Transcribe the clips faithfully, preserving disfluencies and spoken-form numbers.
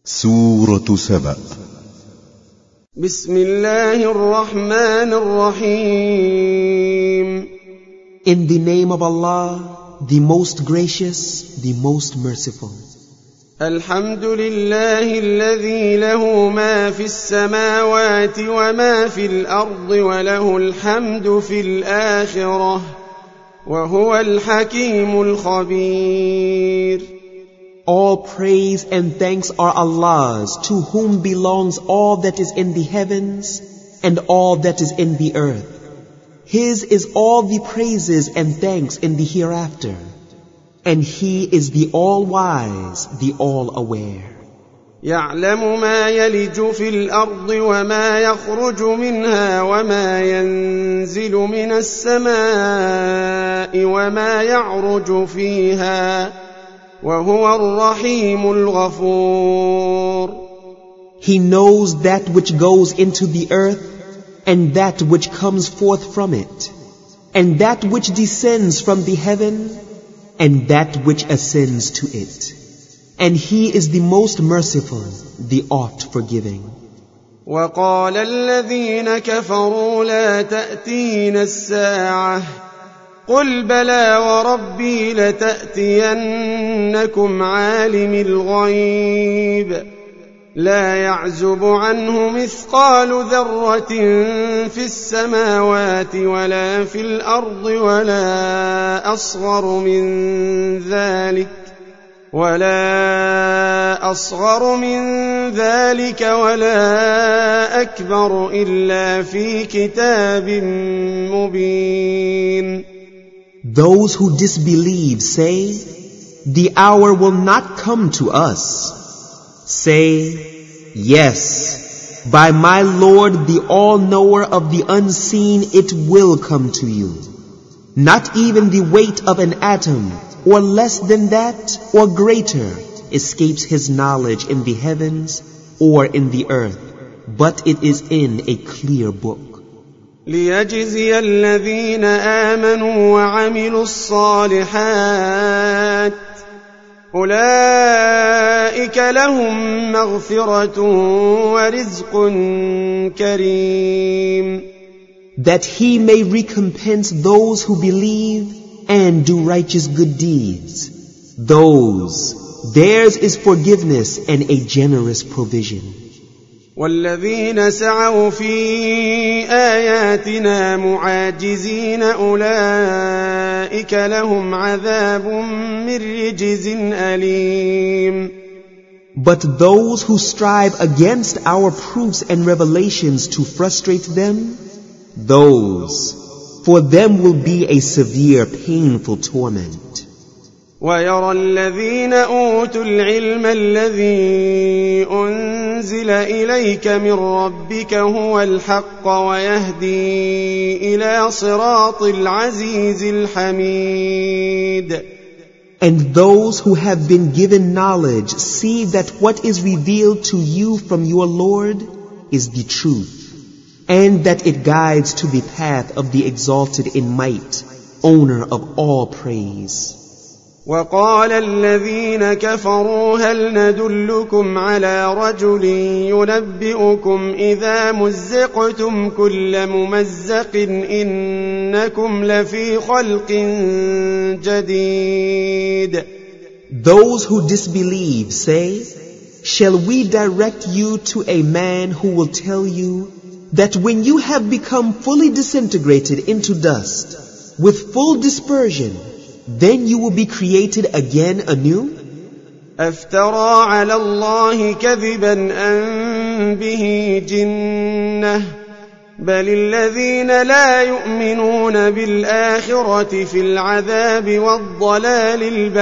سورة سبأ. بسم الله الرحمن الرحيم. In the name of Allah, the most gracious, the most merciful. الحمد لله الذي له ما في السماوات وما في الأرض وله الحمد في الآخرة وهو الحكيم الخبير. All praise and thanks are Allah's, to whom belongs all that is in the heavens and all that is in the earth. His is all the praises and thanks in the hereafter. And He is the all-wise, the all-aware. يعلم ما يلج في الأرض وما يخرج منها وما ينزل من السماء وما يعرج فيها وهو الرحيم الغفور. He knows that which goes into the earth and that which comes forth from it, and that which descends from the heaven and that which ascends to it. And He is the most merciful, the oft forgiving. وقال الذين كفروا لا تأتينا الساعة قل بلى وربي لتأتينكم عالم الغيب لا يعزب عنه مثقال ذرة في السماوات ولا في الأرض ولا أصغر من ذلك ولا أصغر من ذلك ولا أكبر إلا في كتاب مبين. Those who disbelieve say, the hour will not come to us. Say, yes, by my Lord, the all-knower of the unseen, it will come to you. Not even the weight of an atom, or less than that, or greater, escapes His knowledge in the heavens or in the earth, but it is in a clear book. ليجزي الذين آمنوا وعملوا الصالحات أولئك لهم مغفرة ورزق كريم. That He may recompense those who believe and do righteous good deeds. Those, theirs is forgiveness and a generous provision. والذين سعوا في آياتنا معاجزين أولئك لهم عذاب من رجز أليم. But those who strive against our proofs and revelations to frustrate them, those, for them will be a severe, painful torment. ويرى الذين أوتوا العلم الذي أنزل إليك من ربك هو الحق ويهدي إلى صراط العزيز الحميد. And those who have been given knowledge see that what is revealed to you from your Lord is the truth, and that it guides to the path of the exalted in might, owner of all praise. وقال الذين كفروا هل ندلكم على رجل ينبئكم إذا مزقتم كل ممزق إنكم لفي خلق جديد. Those who disbelieve say, shall we direct you to a man who will tell you that when you have become fully disintegrated into dust, with full dispersion, then you will be created again anew? أفترى على الله كذبا أم به جنة بل الذين لا يؤمنون بالآخرة في العذاب والضلال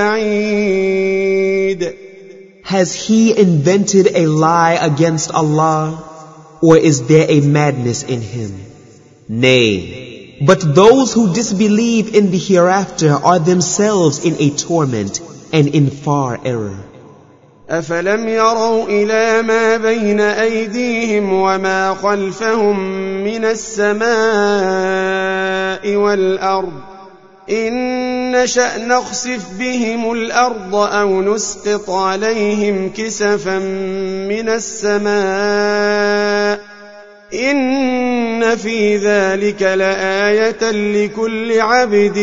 البعيد. Has he invented a lie against Allah, or is there a madness in him? Nay, but those who disbelieve in the hereafter are themselves in a torment and in far error. أفلم يروا إلى ما بين أيديهم وما خلفهم من السماء والأرض إن نشأ نخسف بهم الأرض أو نسقط عليهم كسفا من السماء إن في ذلك لآية لكل عبد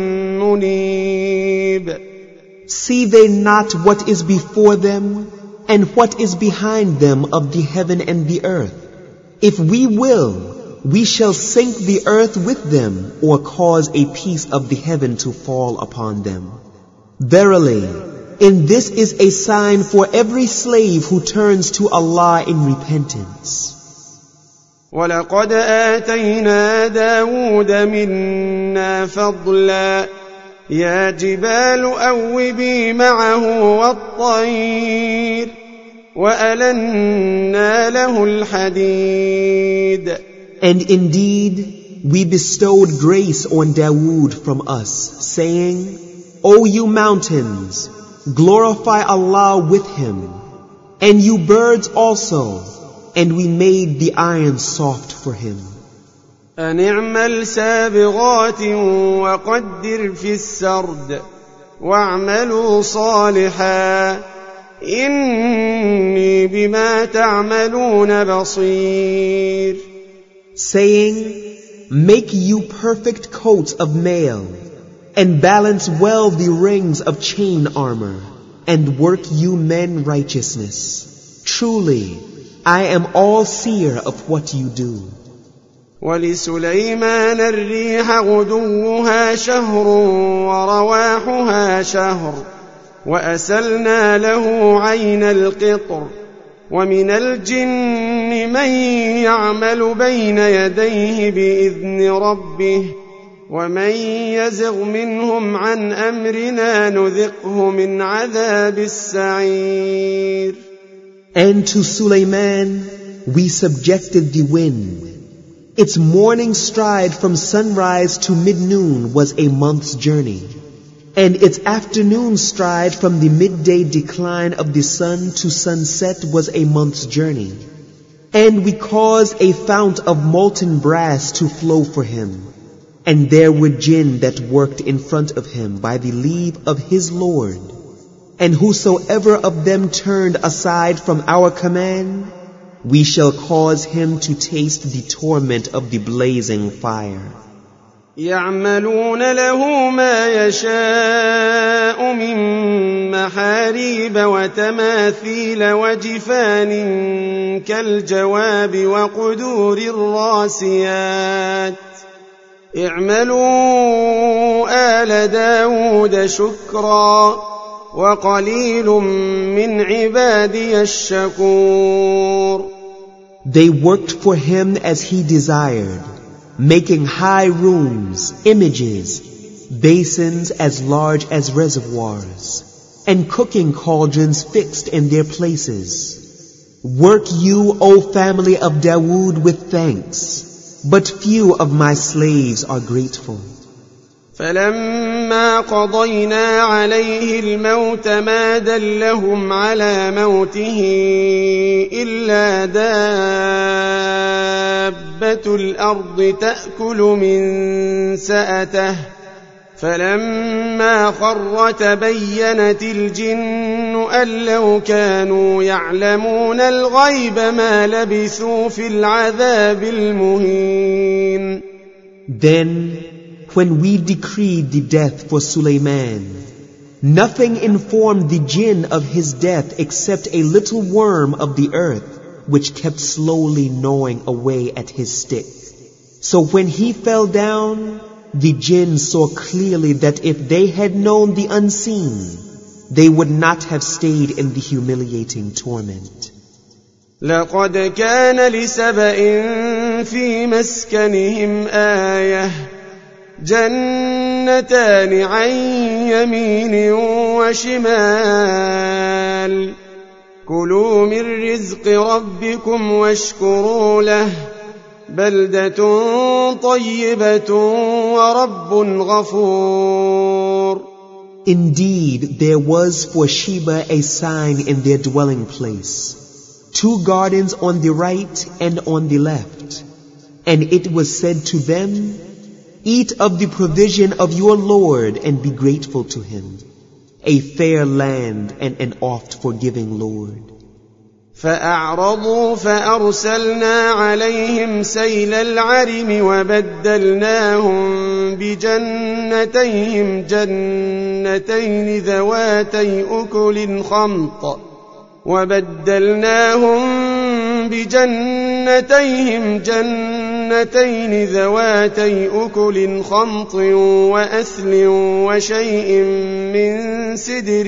منيب. See they not what is before them and what is behind them of the heaven and the earth? If we will, we shall sink the earth with them or cause a piece of the heaven to fall upon them. Verily, in this is a sign for every slave who turns to Allah in repentance. وَلَقَدْ آتَيْنَا دَاوُودَ مِنَّا فَضْلًا يَا جِبَالُ أَوِّبِي مَعَهُ وَالطَّيْرَ وَأَلَنَّا لَهُ الْحَدِيدَ. And indeed, we bestowed grace on Dawood from us, saying, O you mountains, glorify Allah with him, and you birds also, and we made the iron soft for him. أن اعمل سابغات وقدر في السرد واعملوا صالحا إني بما تعملون بصير. Saying, make you perfect coats of mail, and balance well the rings of chain armor, and work you men righteousness. Truly, I am all seer of what you do. ولسليمان الريح غدوها شهر ورواحها شهر وأسلنا له عين القطر ومن الجن من يعمل بين يديه بإذن ربه ومن يزغ منهم عن أمرنا نذقه من عذاب السعير. And to Sulaiman we subjected the wind. Its morning stride from sunrise to mid-noon was a month's journey, and its afternoon stride from the midday decline of the sun to sunset was a month's journey. And we caused a fount of molten brass to flow for him, and there were jinn that worked in front of him by the leave of his Lord. And whosoever of them turned aside from our command, we shall cause him to taste the torment of the blazing fire. يعملون له ما يشاء من محاريب وتماثيل وجفان كالجواب وقدور الراسيات اعملوا آل داود شكرا وقليل من عبادي الشكور. They worked for him as he desired, making high rooms, images, basins as large as reservoirs, and cooking cauldrons fixed in their places. Work you, O family of Dawood, with thanks, but few of my slaves are grateful. فلما قضينا عليه الموت ما دلهم على موته إلا دابة الأرض تأكل من سأته فلما خر تبينت الجن أن لو كانوا يعلمون الغيب ما لبثوا في العذاب المهين. Then when we decreed the death for Sulaiman, nothing informed the jinn of his death except a little worm of the earth which kept slowly gnawing away at his stick. So when he fell down, the jinn saw clearly that if they had known the unseen, they would not have stayed in the humiliating torment. لقد كان لسبإ في مسكنهم آية جنتان عن يمين وشمال كلوا من رزق ربكم واشكروا له بلدة طيبة ورب غفور. Indeed, there was for Sheba a sign in their dwelling place, two gardens on the right and on the left, and it was said to them, Eat of the provision of your Lord and be grateful to Him, a fair land and an oft forgiving Lord. فأعرضوا فأرسلنا عليهم سيل العرم وبدلناهم بجنتيهم جنتين ذواتي أكل خمط وبدلناهم بجنتيهم جنتين ذواتي أكل خمط وأثل وشيء من سدر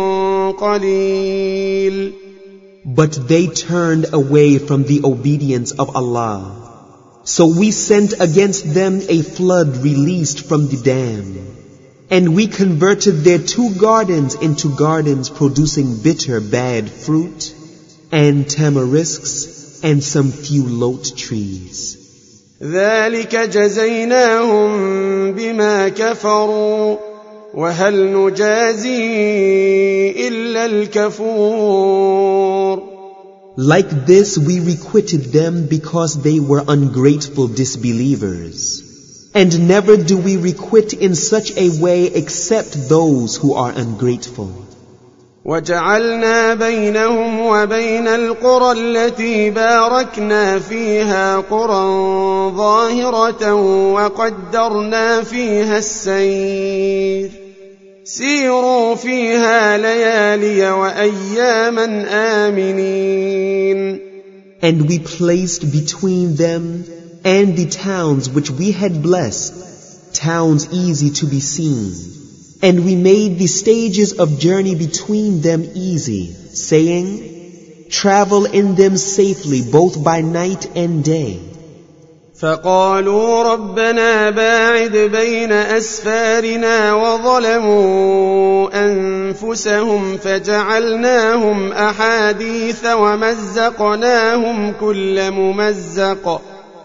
قليل. But they turned away from the obedience of Allah. So we sent against them a flood released from the dam. And we converted their two gardens into gardens producing bitter bad fruit and tamarisks and some few lote trees. ذلك جزيناهم بما كفروا وهل نجازي إلا الكفور. Like this we requited them because they were ungrateful disbelievers. And never do we requite in such a way except those who are ungrateful. وجعلنا بينهم وبين القرى التي باركنا فيها قرى ظاهرة وقدرنا فيها السير سيروا فيها ليالي وأياما آمنين. And we placed between them and the towns which we had blessed, towns easy to be seen. And we made the stages of journey between them easy, saying, travel in them safely both by night and day. فقالوا ربنا باعد بين أسفارنا وظلموا أنفسهم فجعلناهم أحاديث ومزقناهم كل ممزق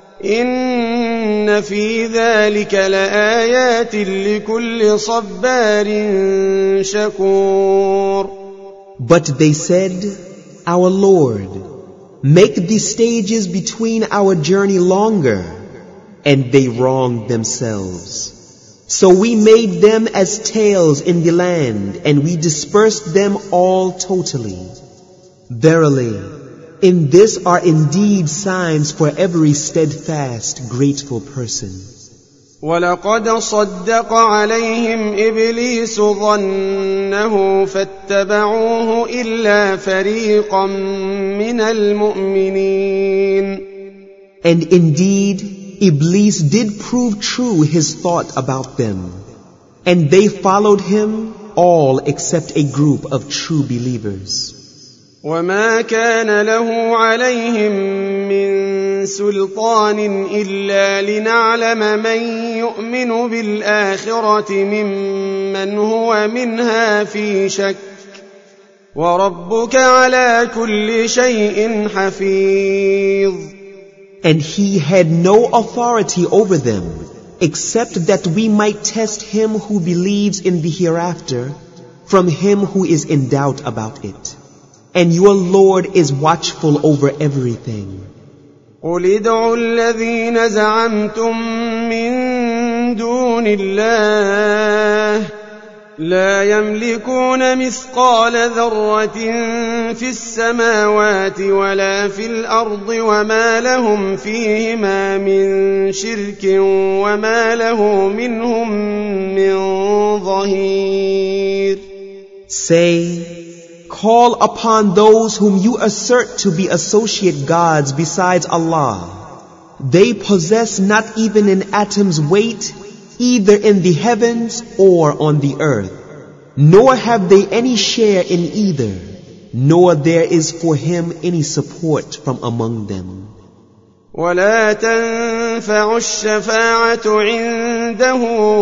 إن في ذلك لآيات لكل صبار شكور. But they said, Our Lord, make the stages between our journey longer, and they wronged themselves. So we made them as tails in the land, and we dispersed them all totally. Verily, in this are indeed signs for every steadfast, grateful person. وَلَقَدْ صَدَّقَ عَلَيْهim إِبْلِيسُ ظَنَّهُ فَاتَّبَعُوهُ إِلَّا فَرِيقًا مِنَ الْمُؤْمِنِينَ. And indeed, Iblis did prove true his thought about them, and they followed him all except a group of true believers. وما كان له عليهم من سلطان إلا لنعلم من يؤمن بالآخرة ممن هو منها في شك وربك على كل شيء حفيظ. And he had no authority over them except that we might test him who believes in the hereafter from him who is in doubt about it. And your Lord is watchful over everything. قُلِ ادْعُوا الَّذِينَ زَعَمْتُم مِّن دُونِ اللَّهِ لَا يَمْلِكُونَ مِثْقَالَ ذَرَّةٍ فِي السَّمَاوَاتِ وَلَا فِي الْأَرْضِ وَمَا لَهُمْ فِيهِمَا مِن شِرْكٍ وَمَا لَهُ مِنْهُم مِّن ظَهِيرٍ. Say, call upon those whom you assert to be associate gods besides Allah. They possess not even an atom's weight, either in the heavens or on the earth. Nor have they any share in either, nor there is for him any support from among them. ولا تنفع الشفاعة عنده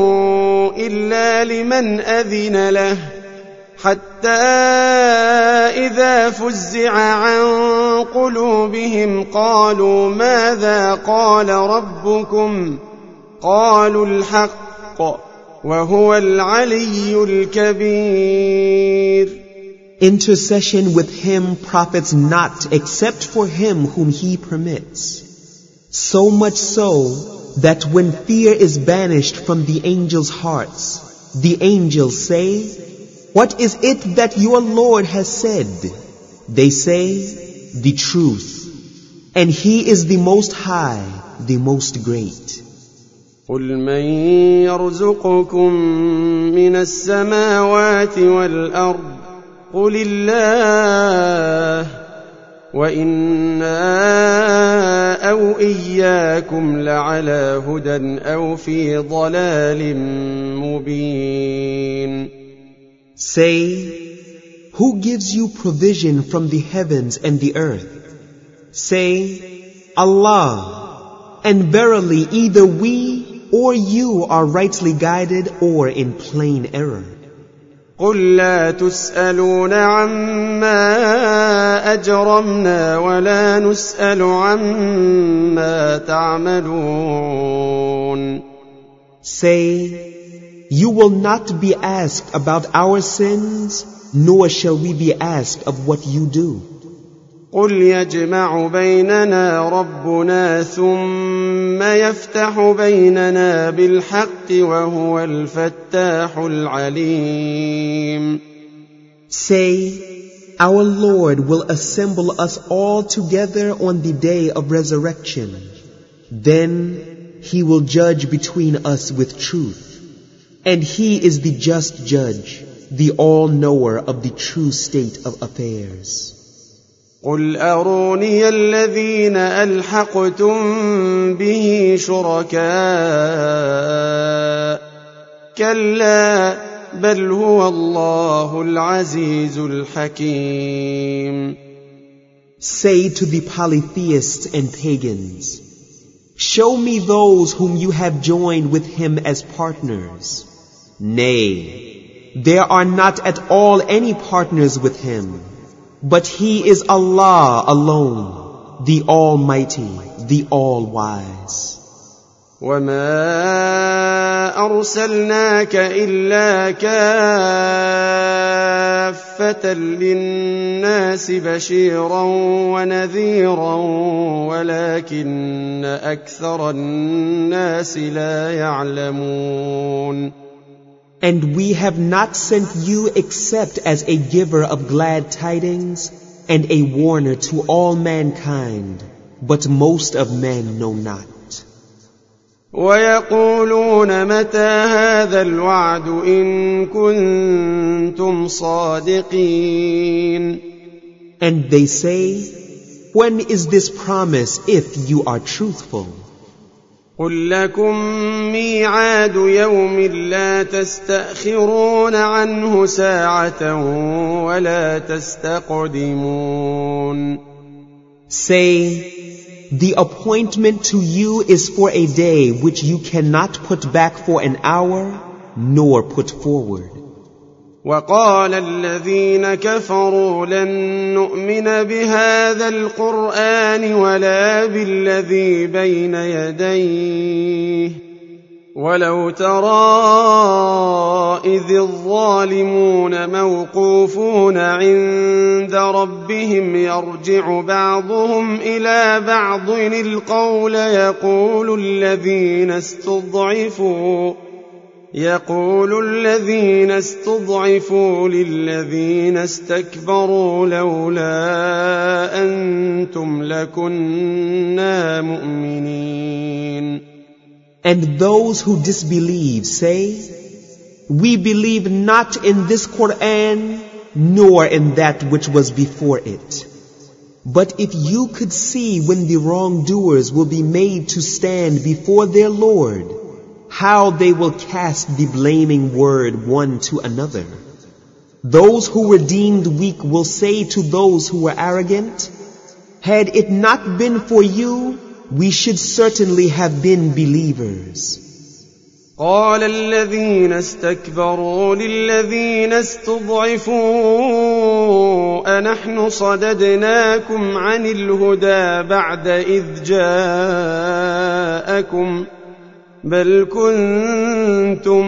إلا لمن أذن له حتى إذا فزع عن قلوبهم قالوا ماذا قال ربكم قالوا الحق وهو العلي الكبير. Intercession with him profits not except for him whom he permits. So much so that when fear is banished from the angels' hearts, the angels say, "What is it that your Lord has said?" They say, "The truth. And He is the Most High, the Most Great." قل من يرزقكم من السماوات والأرض قل الله وإنا أو إياكم لعلى هدى أو في ضلال مبين. Say, who gives you provision from the heavens and the earth? Say, Allah, and verily either we or you are rightly guided or in plain error. قل لا تسألون عما أجرمنا ولا نسأل عما تعملون. Say, you will not be asked about our sins, nor shall we be asked of what you do. قل يجمع بيننا ربنا ثم يفتح بيننا بالحق وهو الفتاح العليم. Say, our Lord will assemble us all together on the day of resurrection. Then He will judge between us with truth. And He is the just judge, the all-knower of the true state of affairs. قل أروني الذين ألحقتم به شركاء كلا بل هو الله العزيز الحكيم. Say to the polytheists and pagans, show me those whom you have joined with Him as partners. Nay, there are not at all any partners with Him. But He is Allah alone, the Almighty, the All-Wise. وَمَا أَرْسَلْنَاكَ إِلَّا كَافَّةً لِلنَّاسِ بَشِيرًا وَنَذِيرًا وَلَكِنَّ أَكْثَرَ النَّاسِ لَا يَعْلَمُونَ. And we have not sent you except as a giver of glad tidings and a warner to all mankind, but most of men know not. وَيَقُولُونَ مَتَى هَذَا الْوَعْدُ إِن كُنتُمْ صَادِقِينَ. And they say, when is this promise if you are truthful? قُل لَّكُم مِّيعَادُ يَوْمٍ لَّا تَسْتَأْخِرُونَ عَنْهُ سَاعَةً وَلَا تَسْتَقْدِمُونَ. Say, the appointment to you is for a day which you cannot put back for an hour, nor put forward. وَقَالَ الَّذِينَ كَفَرُوا لَن نُّؤْمِنَ بِهَٰذَا الْقُرْآنِ وَلَا بِالَّذِي بَيْنَ يَدَيْهِ وَلَوْ تَرَىٰ إِذِ الظَّالِمُونَ مَوْقُوفُونَ عِندَ رَبِّهِمْ يَرْجِعُ بَعْضُهُمْ إِلَىٰ بَعْضٍ الْقَوْلَ يَقُولُ الَّذِينَ اسْتُضْعِفُوا يقول الذين استضعفوا للذين استكبروا لولا أنتم لكنا مؤمنين. And those who disbelieve say, we believe not in this Qur'an, nor in that which was before it. But if you could see when the wrongdoers will be made to stand before their Lord, how they will cast the blaming word one to another. Those who were deemed weak will say to those who were arrogant, had it not been for you, we should certainly have been believers. قال الذين استكبروا للذين استضعفوا أنحن صددناكم عن الهدى بعد إذ جاءكم بل كنتم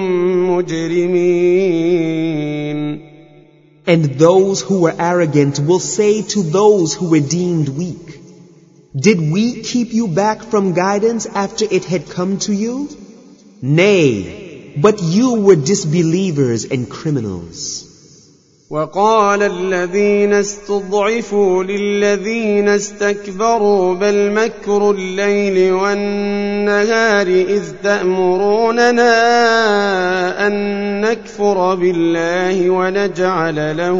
مجرمين. And those who were arrogant will say to those who were deemed weak, Did we keep you back from guidance after it had come to you? Nay, but you were disbelievers and criminals. وقال الذين استضعفوا للذين استكبروا بل مكر الليل والنهار إذ تأمروننا أن نكفر بالله ونجعل له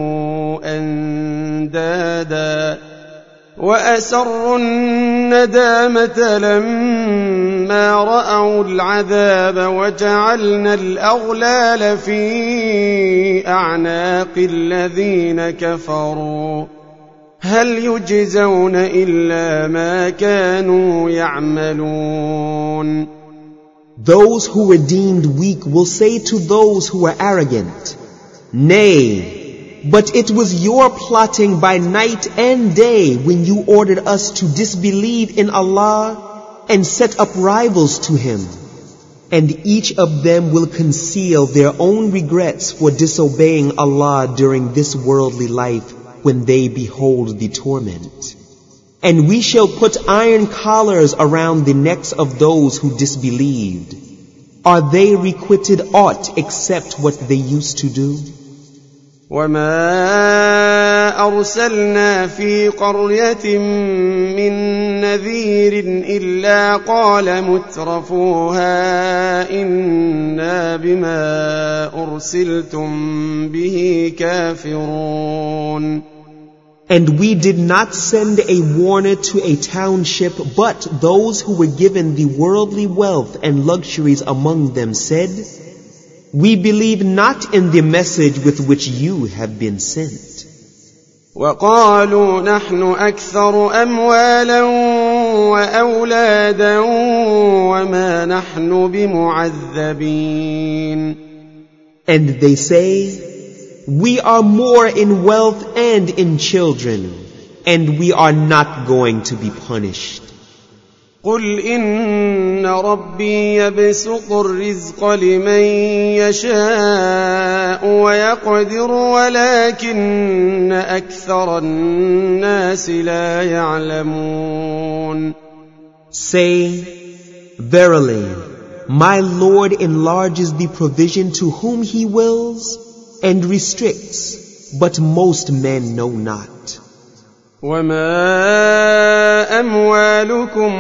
أندادا وأسروا الندامة لما رأوا العذاب وجعلنا الأغلال في أعناق الذين كفروا هل يجزون إلا ما كانوا يعملون. Those who were deemed weak will say to those who were arrogant, Nay, but it was your plotting by night and day when you ordered us to disbelieve in Allah and set up rivals to Him. And each of them will conceal their own regrets for disobeying Allah during this worldly life when they behold the torment. And we shall put iron collars around the necks of those who disbelieved. Are they requited aught except what they used to do? وما أرسلنا في قرية من نذير إلا قال مترفوها إنا بما أرسلتم به كافرون. And we did not send a warner to a township, but those who were given the worldly wealth and luxuries among them said, We believe not in the message with which you have been sent. وقالوا نحن أكثر أموالا وأولادا وما نحن بمعذبين. And they say, We are more in wealth and in children, and we are not going to be punished. قل إن ربي يبسط الرزق لمن يشاء ويقدر ولكن أكثر الناس لا يعلمون. Say, Verily, my Lord enlarges the provision to whom He wills and restricts, but most men know not. وما أموالكم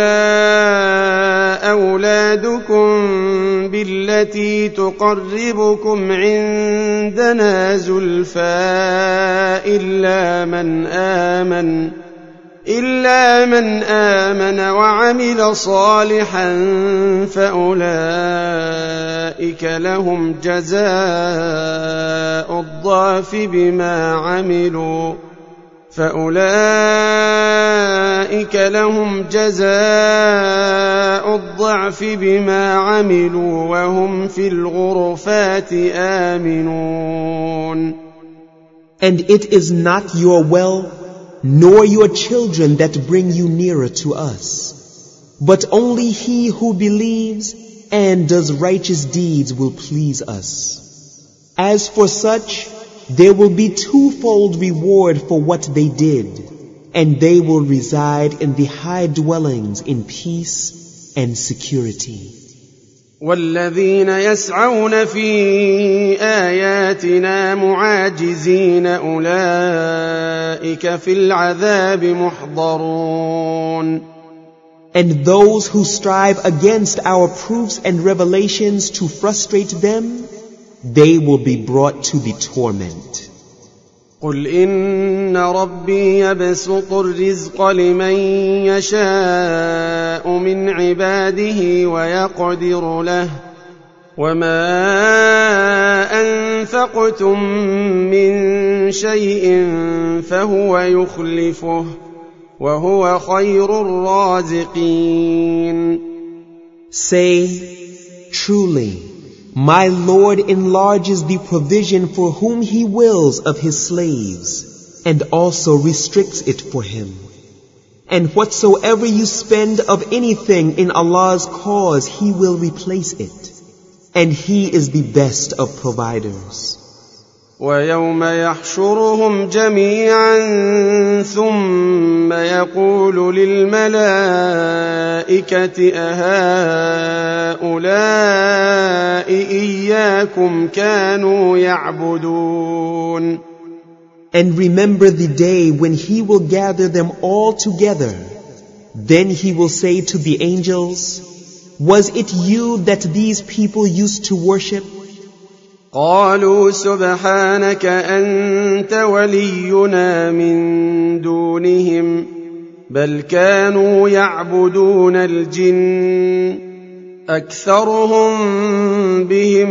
ولا أولادكم بالتي تقربكم عندنا زلفى إلا من آمن إلا من آمن وعمل صالحا فأولئك لهم جزاء الضعف بما عملوا فأولئك لهم جزاء الضعف بما عملوا وهم في الغرفات آمنون. And it is not your wealth nor your children that bring you nearer to us, but only he who believes and does righteous deeds will please us. As for such, there will be twofold reward for what they did, and they will reside in the high dwellings in peace and security. والذين يسعون في آياتنا معاجزين أولئك في العذاب محضرون. And those who strive against our proofs and revelations to frustrate them, they will be brought to the torment. قل إن ربي يبسط الرزق لمن يشاء من عباده ويقدر له وما أنفقتم من شيء فهو يخلفه وهو خير الرازقين. Say, truly, my Lord enlarges the provision for whom He wills of His slaves, and also restricts it for him. And whatsoever you spend of anything in Allah's cause, He will replace it. And He is the best of providers. وَيَوْمَ يَحْشُرُهُمْ جَمِيعًا ثُمَّ ثم يقول للملائكة أهؤلاء إياكم كانوا يعبدون. And remember the day when he will gather them all together. Then he will say to the angels, was it you that these people used to worship? قالوا سبحانك أنت ولينا من دونهم بل كانوا يعبدون الجن أكثرهم بهم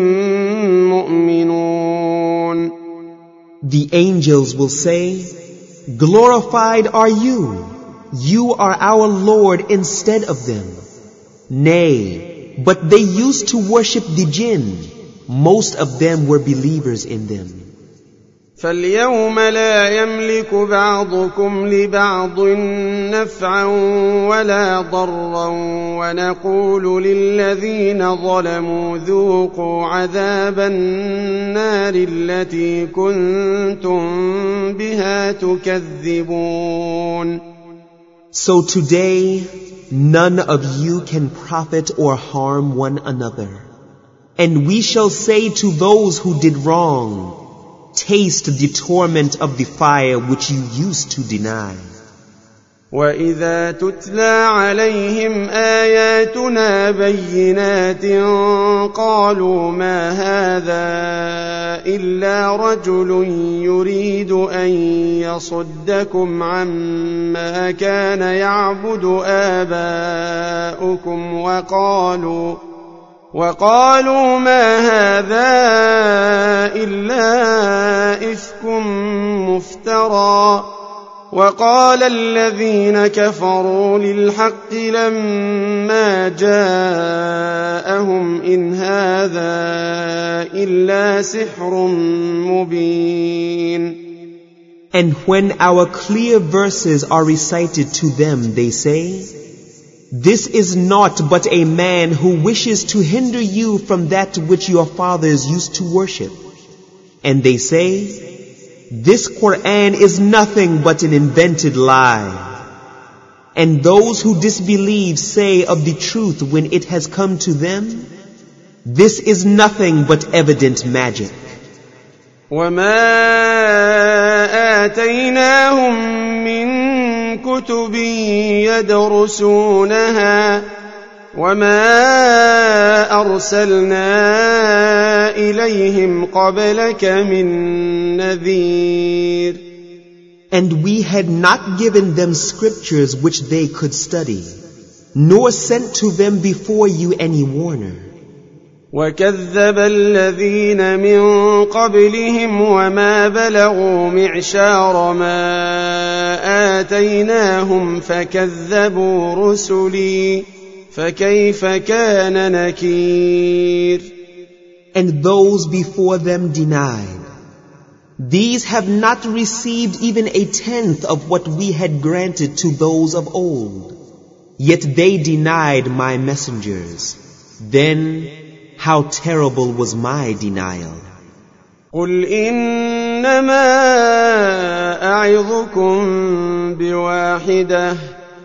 مؤمنون. The angels will say, glorified are you. You are our Lord instead of them. Nay, but they used to worship the jinn. Most of them were believers in them. فاليوم لا يملك بعضكم لبعض نفعا ولا ضرا ونقول للذين ظلموا ذوقوا عذاب النار التي كنتم بها تكذبون. So today, none of you can profit or harm one another. And we shall say to those who did wrong, taste the torment of the fire which you used to deny. وَإِذَا تُتْلَى عَلَيْهِمْ آيَاتُنَا بَيِّنَاتٍ قَالُوا مَا هَذَا إِلَّا رَجُلٌ يُرِيدُ أَن يَصُدَّكُمْ عَمَّا كَانَ يَعْبُدُ آبَاؤُكُمْ وَقَالُوا وَقَالُوا مَا هَذَا إِلَّا إِفْكٌ مُفْتَرًى وَقَالَ الَّذِينَ كَفَرُوا لِلْحَقِّ لَمَّا جَاءَهُمْ إِنْ هَذَا إِلَّا سِحْرٌ مُبِينٌ. And when our clear verses are recited to them, they say, this is naught but a man who wishes to hinder you from that which your fathers used to worship. And they say, this Quran is nothing but an invented lie. And those who disbelieve say of the truth when it has come to them, this is nothing but evident magic. وَمَا آتَيْنَاهُمْ مِنْ كُتُبٍ يَدْرُسُونَهَا وَمَا أَرْسَلْنَا إِلَيْهِمْ قَبْلَكَ مِنْ نَذِيرٍ. And we had not given them scriptures which they could study, nor sent to them before you any warner. وَكَذَّبَ الَّذِينَ مِنْ قَبْلِهِمْ وَمَا بَلَغُوا مِعْشَارَ مَا آتَيْنَاهُمْ فَكَذَّبُوا رُسُلِي فَكَيْفَ كَانَ نَكِيرِ. And those before them denied. These have not received even a tenth of what we had granted to those of old. Yet they denied my messengers. Then how terrible was my denial. قُلْ إِنَّمَا أَعِظُكُمْ بِوَاحِدَةٍ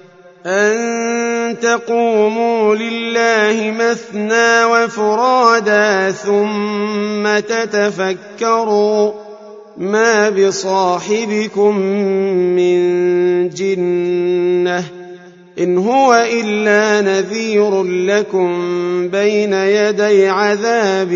أَن تَقُومُوا لِلَّهِ مَثْنَى وَفُرَادَى ثُمَّ تَتَفَكَّرُوا مَا بِصَاحِبِكُم مِّن جِنَّةٍ إِنْ هُوَ إِلَّا نَذِيرٌ لَكُمْ بَيْنَ يَدَيْ عَذَابٍ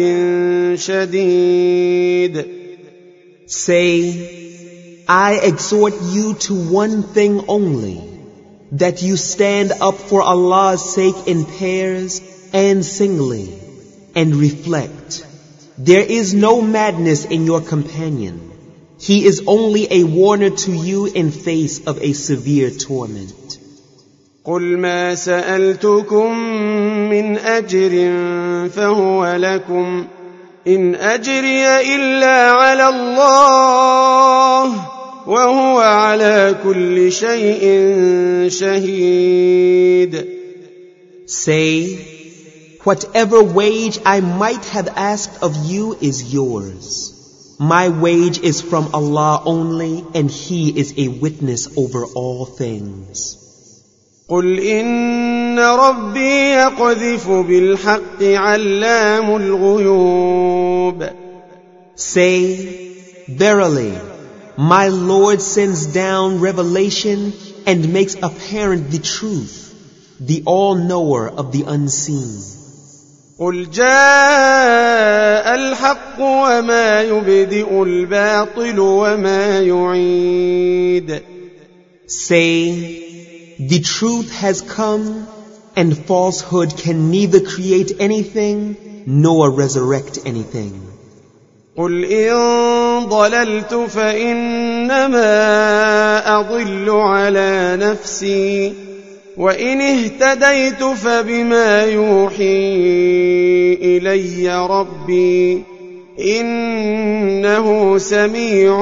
شَدِيدٍ. Say, I exhort you to one thing only, that you stand up for Allah's sake in pairs and singly, and reflect. There is no madness in your companion. He is only a warner to you in face of a severe torment. قُلْ مَا سَأَلْتُكُم مِّنْ أَجْرٍ فَهُوَ لَكُمْ إِنْ أَجْرِيَ إِلَّا عَلَى اللَّهِ وَهُوَ عَلَى كُلِّ شَيْءٍ شَهِيدٌ. Say, whatever wage I might have asked of you is yours. My wage is from Allah only, and He is a witness over all things. قل إن ربي يقذف بالحق علام الغيوب. Say, verily, my Lord sends down revelation and makes apparent the truth, the all-knower of the unseen. قل جاء الحق وما يبدئ الباطل وما يعيد. Say, the truth has come, and falsehood can neither create anything nor resurrect anything. قل إن ضللت فإنما أضل على نفسي وإن اهتديت فبما يوحي إلي ربي إنه سميع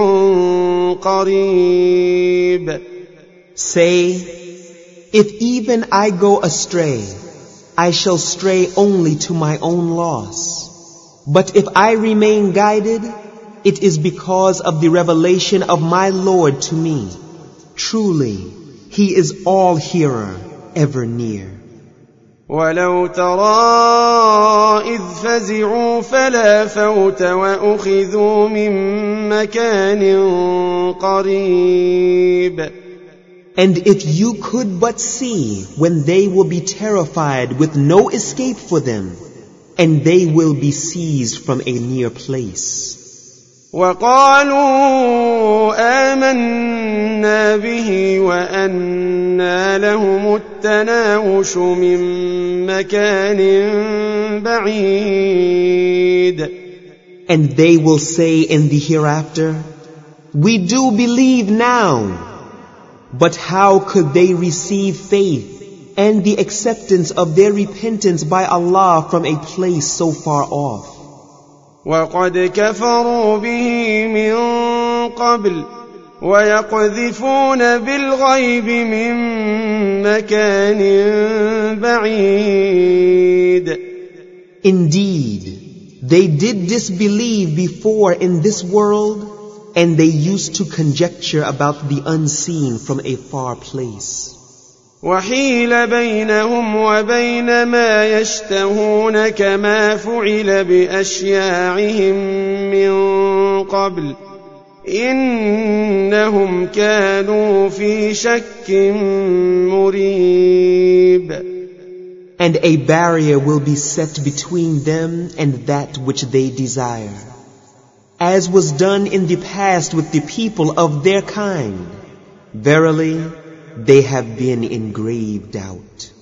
قريب. Say, if even I go astray, I shall stray only to my own loss. But if I remain guided, it is because of the revelation of my Lord to me. Truly, He is all-hearer, ever near. ولو ترى إذ فزعوا فلا فوت وأخذوا من مكان قريب. And if you could but see when they will be terrified with no escape for them, and they will be seized from a near place. وقالوا آمنا به وأنى لهم التناوش من مكان بعيد. And they will say in the hereafter, we do believe now. But how could they receive faith and the acceptance of their repentance by Allah from a place so far off? وَقَدْ كَفَرُوا بِهِ مِنْ قَبْلُ وَيَقْذِفُونَ بِالْغَيْبِ مِنْ مَكَانٍ بَعِيدٍ. Indeed, they did disbelieve before in this world, and they used to conjecture about the unseen from a far place. وحيل بينهم وبين ما يشتهون كما فعل بأشياعهم من قبل إنهم كانوا في شك مريب. And a barrier will be set between them and that which they desire, as was done in the past with the people of their kind. Verily, they have been in grave doubt.